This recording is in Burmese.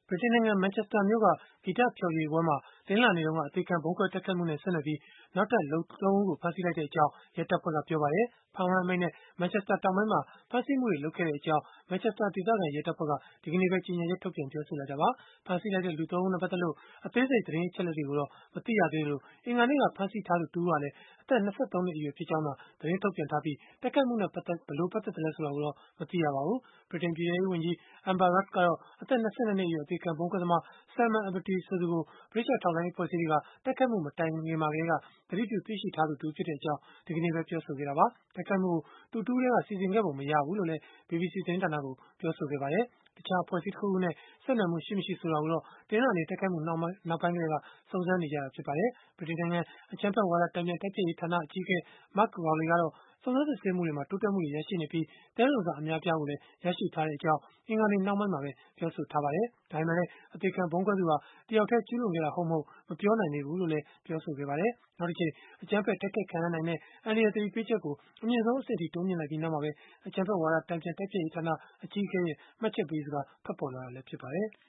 ဗြိတိန်နိုင်ငံ မန်ချက်စတာမြို့က ဂီတဖျော်ဖြေပွဲမှာ တနင်္လာနေ့တုန်းက အသေခံဗုံးခွဲတိုက်ခိုက်မှုနဲ့ ဆက်နွယ်ပြီး နောက်ထပ် လူ ၃ ဦးကို ဖမ်းဆီးလိုက်ကြောင်း ရဲတပ်ဖွဲ့က ပြောပါတယ်။ ဖမ်းဝရမ်းအမိန့်နဲ့ မန်ချက်စတာတောင်ပိုင်းမှာ ဖမ်းဆီးမှုတွေ လုပ်ခဲ့ကြောင်း မန်ချက်စတာ ဒေသခံရဲတပ်ဖွဲ့က ဒီကနေ့ပဲ ကြေညာချက် ထုတ်ပြန်ပြောဆိုလိုက်တာပါ။ ဖမ်းဆီးလိုက်တဲ့ လူ ၃ ဦးနဲ့ ပတ်သက်လို့ အသေးစိတ် သတင်းအချက်အလက်တွေကိုတော့ မသိရသေးသလို၊ အင်္ဂါနေ့က ဖမ်းဆီးထားသူ တဦးဟာလည်း အသက် ၂၃ နှစ်အရွယ် ဖြစ်ကြောင်းသာ သတင်းထုတ်ပြန်ထားပြီး၊ တိုက်ခိုက်မှုနဲ့ ဘယ်လိုပတ်သက်သလဲ ဆိုတာကိုတော့ မသိရပါဘူး။ ဗြိတိန်ပြည်ထဲရေးဝန်ကြီး Amber Rudd ကတော့ အသက် ၂၂ နှစ်အရွယ် အသေခံဗုံးခွဲသမား Salman Abedi ဆိုသူကို ဗြိတိသျှထောက်လှမ်းရေး အဖွဲ့အစည်းတွေက တိုက်ခိုက်မှု မတိုင်ခင်မှာကတည်းက သတိပြုသိရှိထားသူ တဦးဖြစ်ကြောင်း ဒီကနေ့ပဲ ပြောဆိုခဲ့တာပါ။ တိုက်ခိုက်မှုကို သူတဦးတည်းက စီစဉ်ခဲ့ပုံ မရဘူးလို့လည်း BBC သတင်းဌာနကို ပြောဆိုခဲ့ပါတယ်။ တခြားအဖွဲ့အစည်း တခုခုနဲ့ ဆက်နွယ်မှု ရှိမရှိ ဆိုတာကိုတော့ တနင်္လာနေ့ တိုက်ခိုက်မှု နောက်ပိုင်းကတည်းက စုံစမ်းနေကြတာ ဖြစ်ပါတယ်။ ဗြိတိန်နိုင်ငံ အကြမ်းဖက်ဝါဒ တန်ပြန်တိုက်ဖျက်ရေးဌာန အကြီးအကဲ Mark Rowley ကတော့ စုံစမ်းစစ်ဆေးမှုတွေမှာ တိုးတက်မှုတွေ ရရှိနေပြီး၊ သဲလွန်စ အများအပြားကိုလည်း ရရှိထားကြောင်း အင်္ဂါနေ့နှောင်းပိုင်းမှာပဲ ပြောဆိုထားပါတယ်။ ဒါပေမဲ့လည်း အသေခံဗုံးခွဲသူဟာ တယောက်တည်း ကျုးလွန်ခဲ့တာ ဟုတ်မဟုတ် မပြောနိုင်သေးဘူးလို့လည်း ပြောပါတယ်။ နောက်တကြိမ် အကြမ်းဖက်တိုက်ခိုက်ခံရနိုင်တဲ့ အန္တရာယ် သတိပေးချက်ကို အမြင့်ဆုံးအဆင့်အထိ တိုးမြှင့်လိုက်ပြီးနောက်မှာပဲ အကြမ်းဖက်ဝါဒ တန်ပြန်တိုက်ဖျက်ရေးဌာန အကြီးအကဲရဲ့ မှတ်ချက်ပေးစကား ထွက်ပေါ်လာတာလည်း ဖြစ်ပါတယ်။